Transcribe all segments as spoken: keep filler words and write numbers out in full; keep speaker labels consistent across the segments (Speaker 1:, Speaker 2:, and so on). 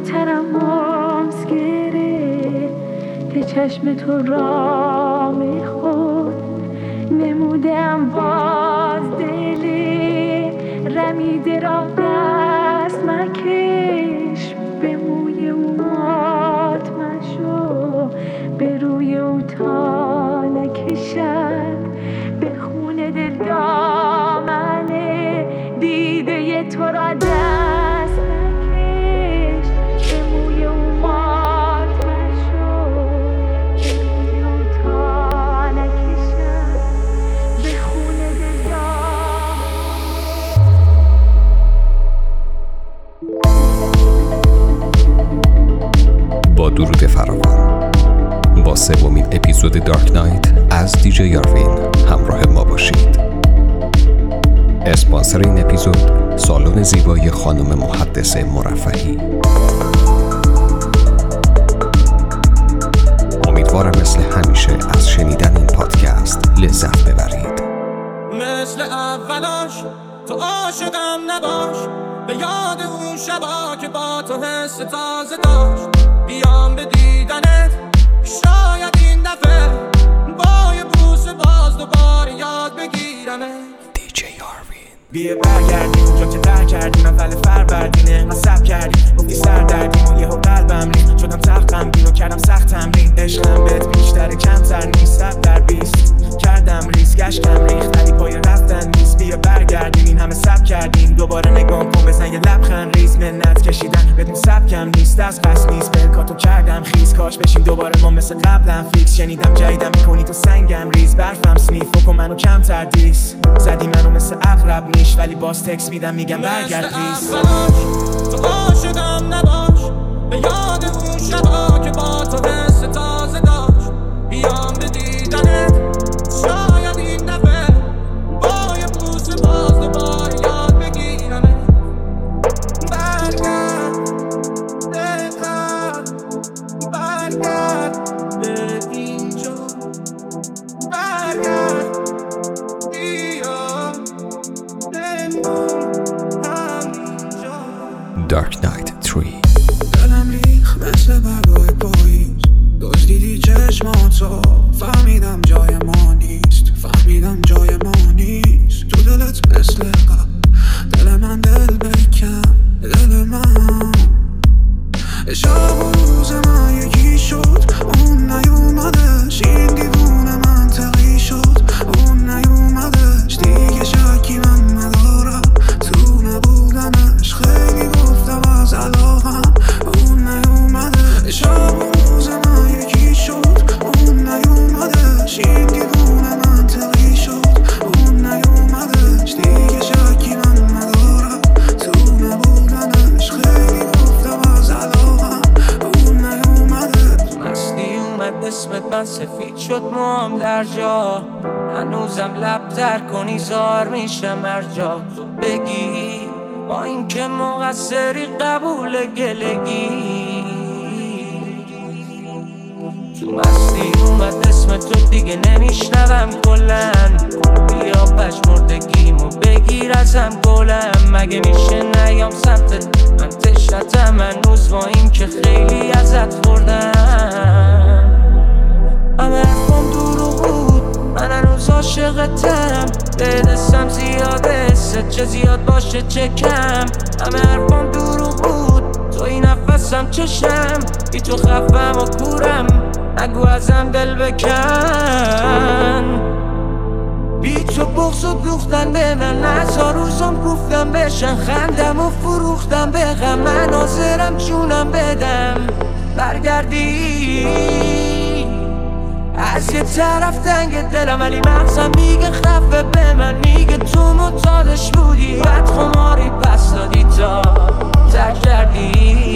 Speaker 1: ترم ماس گره به چشم تو را میخورد نمودم باز دلی رمیده را دست مکش به موی او مات مشو به روی او تا نکشد به خون دل دامنه دیده تو را دست نکش به موی او مات مشو به روی او تا نکشد به خون دل دامنه.
Speaker 2: با درود فراوان با سومین اپیزود دارک نایت از دیجی یاروین همراه ما باشید. اسپانسر این اپیزود سالن زیبایی خانم محدث مرفهی. امیدوارم مثل همیشه از شنیدن این پادکست لذت ببرید.
Speaker 3: مثل اولاش تو عاشقم نباش به یاد اون شبا که با تو حس تازه داشت بیام به دیدنت شاید این دفعه با یه بوس باز دوباره یاد بگیرمه.
Speaker 2: دیجی یاروین
Speaker 4: بیا برگردیم اونجا که در کردیم اول فروردینه قصب کردیم گفتی سر دردیم و یهو قلبم ریخت شدم سخت غمگین و کردم سخت تمرین عشقم بهت بیشتره کمتر نیست صد در بیست کردم ریسک اشکم ریخت ولی پای رفتن نیست. بیا برگردیم این همه سب کردیم دوباره نگام کن بزن یه لبخند ریز منت کشیدن بدون سبکم نیست از قصد نیست بلکاتو کردم خیز کاش بشیم دوباره ما مثل قبلم فیکس شنیدم جدیدم میکنی تو سنگم ریز برفم سنیف بکن منو کمتر دیس زدی منو مثل اقرب نیش ولی باز تکس میدم میگم برگرد پلیز.
Speaker 3: تو عاشقم نباش به یاد اون شبا که با تو حس تازه داشت بیام به دیدنت شاید این دفعه با یه بوس باز دوباره یاد بگیرمه. برگرد دقیقا برگرد به اینجا برگرد بیا بمون همینجا.
Speaker 2: دارک نایت سه
Speaker 4: دلم ریخ مثل برگای پاییز دزدیدی چشماتو فهمیدم جای ما نیست فهمیدم جای ما نیست تو دلت مثل قبل دل من دل بکن دل من شب و روز من یکی شد اون نیومدش این دیوونه منطقی شد اون نیومدش دیگه شکی من ندارم تو نبودنش خیلی گفتم از علاقم اون نیومدش شب و روز من یکی شد اون نیومدش این دیوونه منطقی شد اون نیومدش دیگه شکی من ندارم تو نبودنش خیلی گفتم از علاقم اون نیومدش.
Speaker 3: مستی اومد اسمت من سفید شد موام در جا هنوزم لب تر کنی زار میشم هر جا تو بگی با این که مقصری قبول گلگی. تو مستی اومد اسم تو دیگه نمیشنوم کلن بیا پشمردگیمو بگیر ازم گلم مگه میشه نیام سمتت من تشنتم هنوز با این که خیلی ازت خوردم همه حرفم دروغ بود من هنوز عاشقتم به دستم زیاده ست چه زیاد باشه چه کم همه حرفم دروغ بود تو این نفسم چشم بی تو خفم و کورم نگو ازم دل بکن بی تو بغض و دوختن به من هزار روزم گفتم بشن خندم و فروختم به غم من حاضرم جونم بدم برگردی از یه طرف تنگ دلم ولی مغزم میگه خفه به من میگه تو متادش بودی بد خماری پس دادی تا ترک کردی.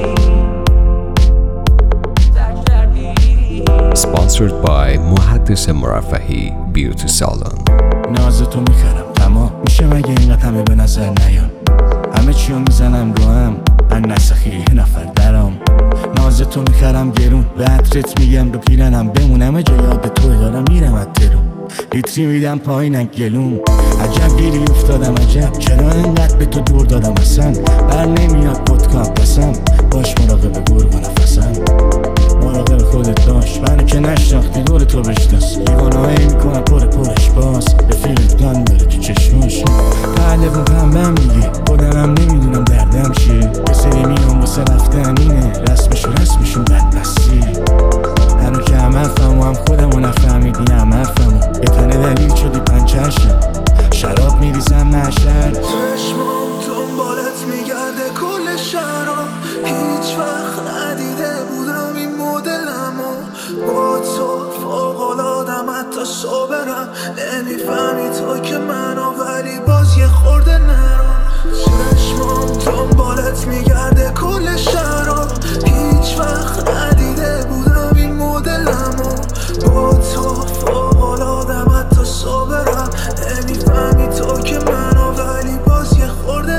Speaker 2: Sponsored by محدث مرفهی بیوتی سالن.
Speaker 5: ناز تو میخرم تمام میشه مگه اینقدر همه به نظر نیام همه چیو میزنم رو هم هر نسخی یه نفر درام ناز تو میخرم گرون به عطرت میگم رو پیرنم بمونم جا یاد توی دارم میرم اترون لیتری میدم پایینک گلوم عجب گیری افتادم عجب چرا اینقدر به تو دور دادم اصلا بر نمیاد پودکام بسم باش مراقب گرگ و نفسم، مراقب خودت باش منو که نشناختی دور تو بشناس. دیوانهایی میکنم پر پرش باز رفیقت گن داره تو چشماش. قلبم پنبم دیگه خودمم نمیدونم دردم چیه. یه سری میام واسه رفتن اینه رسمشو رسمشون بدبستی. هنو که هم افهم و هم خودمو نفهمیدی هم افهمو یه تنه دلیل شدی پنچشم شراب میریزم محشر.
Speaker 4: چشمام دنبالت میگرده کل شهرام، هیچ وقت ندیده بودم این مدلمو. با تو فوق‌العاده‌ام حتی صبرم، نمیفهمی تو که منو ولی باز یه خورده نرم. چشمام دنبالت میگرده کل شهرام، هیچ وقت ندیده بودم این مدلمو. با تو فوق‌العاده‌ام حتی صبرم، نمیفهمی تو که منو ولی باز یه خورده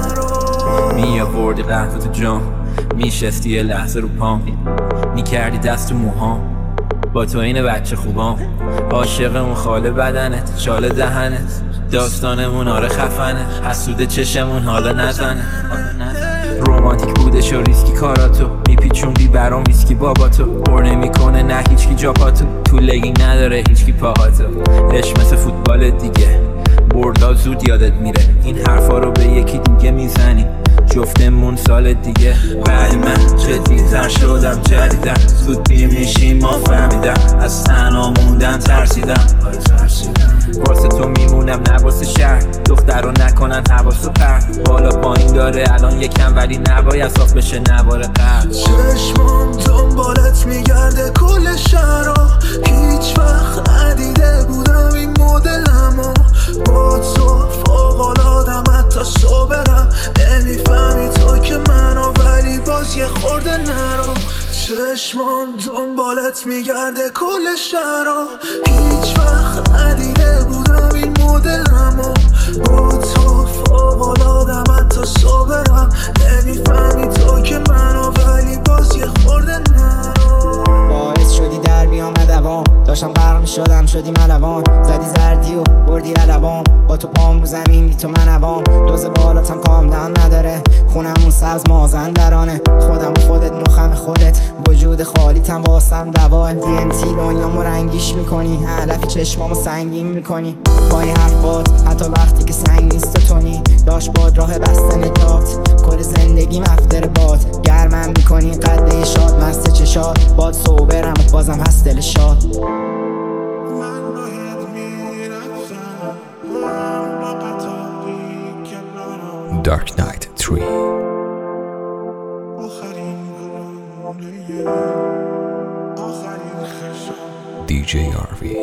Speaker 4: نرم.
Speaker 3: می آوردی قهوه تو جام، میشستی یه لحظه رو پام، میکردی دست تو موهام. با تو این بچه خوبام، عاشقمون خاله بدنت چاله دهنت. داستانمون آره خفنه، حسود چشمون حالا نزنه. رومانتیک بودش و ریسکی کاراتو، میپیچوندی برام ویسکی باباتو. پر نمیکنه نه هیچکی جاپاتو، تو لگینگ نداره هیچکی پاهاتو. عشق مثل فوتبال دیگه، بردا زود یادت میره. این حرفا رو به یکی دیگه میزنی، جفتمون سال دیگه. ولی من جدی‌تر شدم جدیدم، زود پیر میشیم ما فهمیدم. از تنها موندن ترسیدم، واسه تو میمونم نه واسه شهر. دختر رو نکنن حواسو پرد، بالا پایین داره الان یکم ولی نباید صاف بشه نوار قرد.
Speaker 4: چشمام دنبالت میگرده کل شهرها، هیچ وقت ندیده بودم این مدلمو. با تو فوق‌العاده‌ام حتی صبرم، نمیفهمی تو که منو ولی باز یه خورده نرم. چشمام دنبالت میگرده کل شهرها، هیچ وقت ندیده بودم این مدلمو. با تو فوق‌العاده‌ام حتی صبرم، نمیفهمی تو که منو ولی باز یه خورده نرم.
Speaker 6: باعث شدی در بیام دوام، داشتم غرق میشدم شدی ملوان. زدی زردی و بردی علبام، با تو پام رو زمین بی تو من عوام. دوز بالاتم کام دم نداره، خونمون سبز مازندرانه. خودم و خودت مخم خودت، وجود خالیتم واسم دواه. دی ام تی دنیامو رنگیش میکنی، علفی چشمامو سنگین میکنی. با این حرفات حتی وقتی که سنگ نیست تونی، داشت باد راه بسته نجات. کل زندگی مفتر باد، گرمم میکنی قده شاد. مست چشات باد صوبرم و بازم هست دل شاد.
Speaker 2: Dark Knight three. دی جی آروین.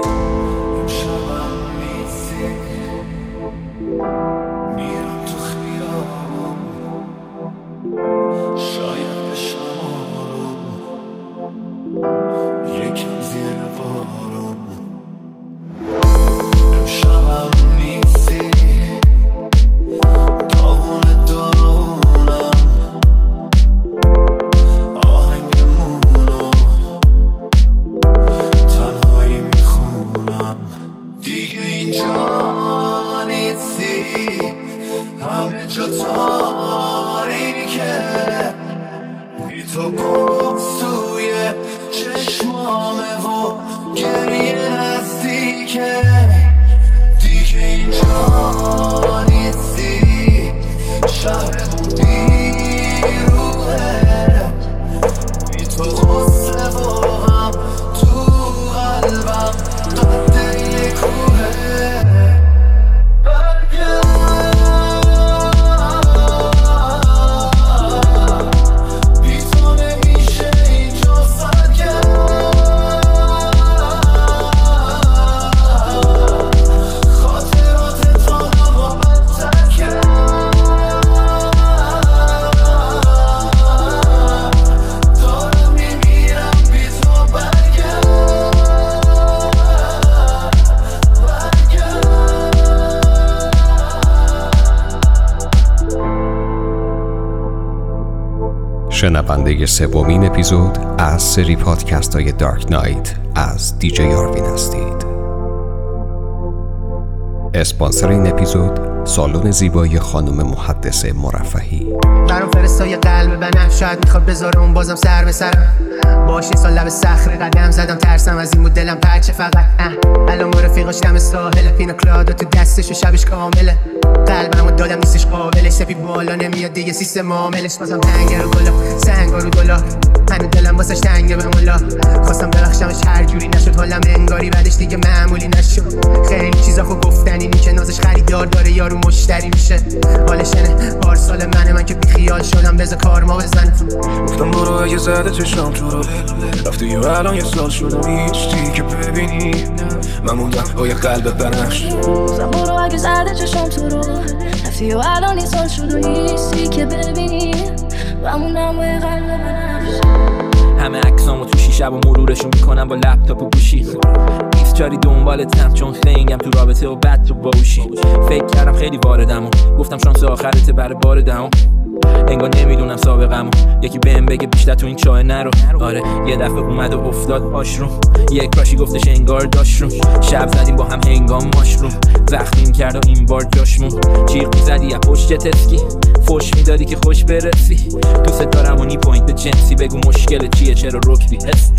Speaker 2: شنونده سومین اپیزود از سری پادکست های دارک نایت از دی جی آروین هستید. اسپانسر این اپیزود سالن زیبایی خانم محدث مرفهی.
Speaker 7: برام فرستای قلب بنفش، شاید میخواد بذاره اون بازم سر به سرم. باش این سال لب صخره قدم زدم، ترسم از این بود دلم پرچه فقط. الان با رفیقاش دم ساحل، پینا کلادا تو دستش و شبش کامله. قلبمو دادم نیستش قابلش، سپی بالا نمیاد دیگه سیستم معاملش. بازم تنگه رو گلا، سنگا رو دلار، هنو دلم واسش تنگه به مولا. خواستم ببخشمش هر جوری نشد، حالم انگاری بعدش دیگه معمولی نشد. خیلی چیزا خو گفتنی نی که نازش خریدار داره یارو مشتری میشه. حالشنه پارسال منه من که بیخیال شدم، بذار کار ما بزنه.
Speaker 4: گفتم برو اگه زده چشام تو رو رفتی و الان یه سال شدم هیچی که ببینی. من موندم با یه قلب بنفش.
Speaker 1: گفتم برو اگه زده چشام تو رو رفتی و الان یه سال شدم هیچی که ببینی. من موندم با یه قلب بنفش.
Speaker 3: همه عکسامو تو شیشه و مرورشون میکنم با لپتاپ و گوشی. چاری دنبالتم چون خنگم تو رابطه و بد تو باوشی. فکر کردم خیلی واردم و گفتم شانس آخرته برای بار دهم. انگار نمیدونم سابقمو، یکی بهم بگه بیشتر تو این چاه نرو. آره یه دفعه اومد و افتاد پاش رو، یک راشی گفتش انگار داشت رو. شب زدیم با هم هنگام ماشروم، زخمیم کرد و این بار جاشمون. جیغ میزدی یا پشت تسکی، فوش میدادی که خوش برسی. دوست دارم و نی پوینت جنسی، بگو مشکل چیه چرا رکتی هست.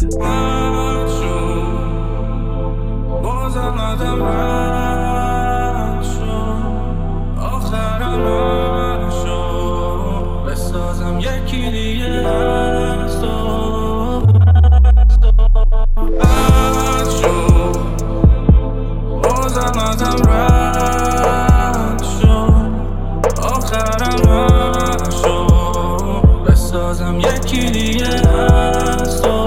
Speaker 3: بازم آدم رد شد، آخرم رد شد. بسازم یکی دیگه از تو رد شد. بازم آدم رد شد، آخرم رد شد. بسازم یکی دیگه از تو.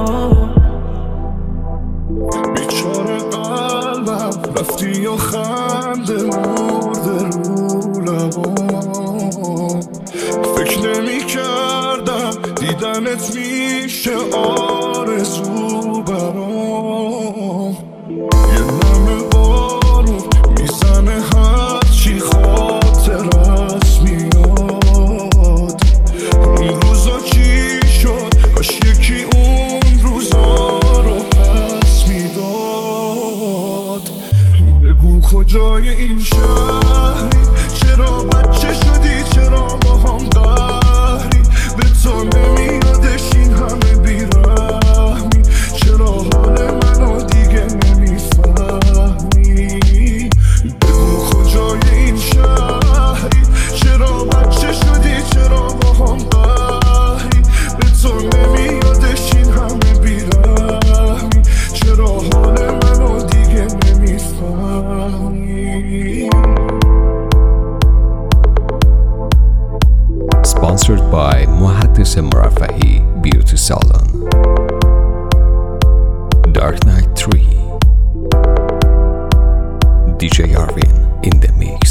Speaker 4: رفتی و خنده مرده رو لبام. فکر نمی کردم دیدنت میشه آرزو برام. یه نمه بارون میزنه هرچی خاطرت میاد. اون روزا چی شد کاش یکی اون روزا رو پس میداد. بگو کجای این شهری، چرا بچه شدی، چرا با هم قهری. به تو نمیادش این همه بیرحمی، چرا حال منو دیگه نمیفهمی. بگو کجای این شهری، چرا بچه شدی، چرا با هم قهری. به تو نمیادش این همه بیرحمی، چرا حال منو دیگه نمیفهمی.
Speaker 2: Sponsored by محدث مرفهی Beauty Salon. Dark Knight three. دی جی Arvin in the mix.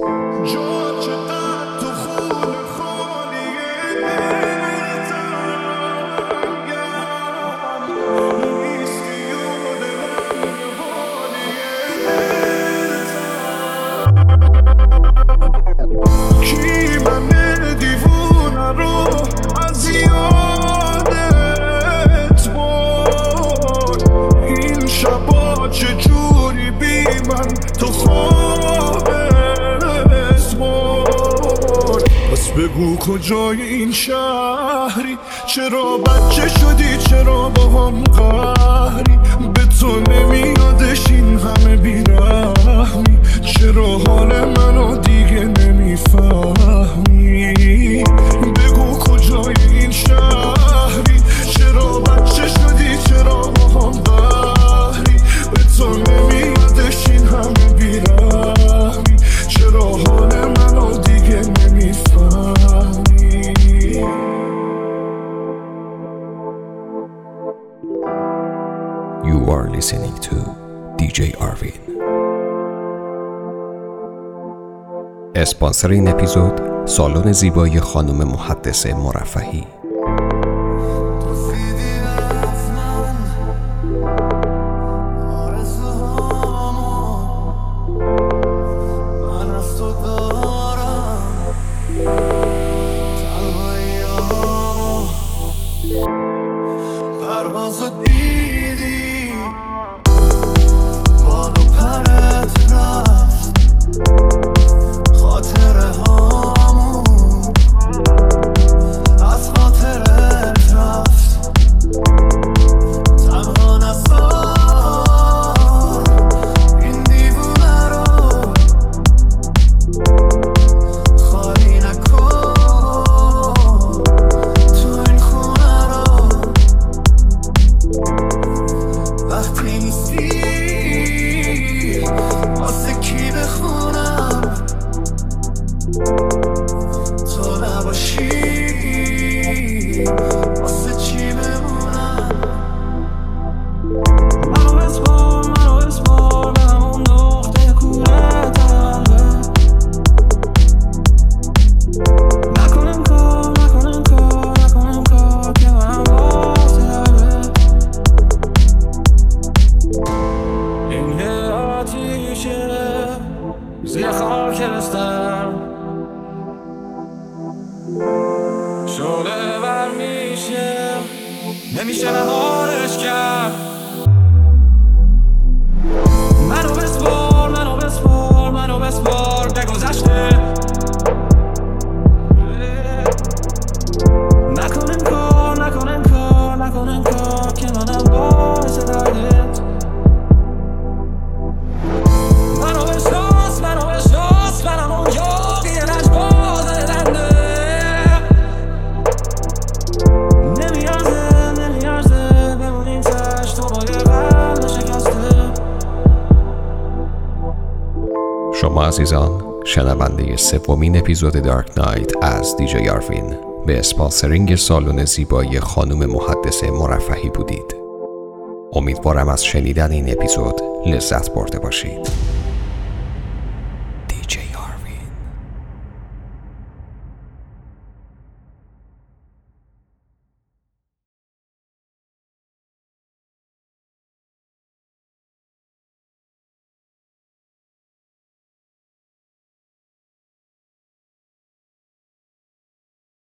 Speaker 4: بگو کجای این شهری، چرا بچه شدی، چرا با هم قهری. به تو نمیادش این همه بیرحمی، چرا حال منو دیگه نمیفهمی. بگو کجای این شهری، چرا بچه شدی، چرا با هم قهری. به تو نمیادش این همه بیرحمی، چرا حال منو دیگه نمیفهمی.
Speaker 2: You are listening to دی جی Arvin. اسپانسر این اپیزود سالن زیبایی خانم محدث مرفهی.
Speaker 4: تو نباشی واسه چی بمونم منو بسپار منو بسپار به همون نقطه کوره تقلبه نکنم کار نکنم کار نکنم کار که من باز درده این یه آتیشه زیر خاک رستم شعله بر میشه نمیشه نهارش کرد منو بسپار منو بسپار منو بسپار به گذشته نکنم کار نکنم کار نکنم کار که منم باعث دردت منو بشناس منو بشناس منم اون یاقی لجباز دنده نمیارزه نمیارزه بمونیم تش تو با یه قلب شکسته.
Speaker 2: شما عزیزان شنونده سومین اپیزود دارک نایت از دیجی یاروین به اسپانسرینگ سالن زیبایی خانم محدث مرفهی بودید. امیدوارم از شنیدن این اپیزود لذت برده باشید.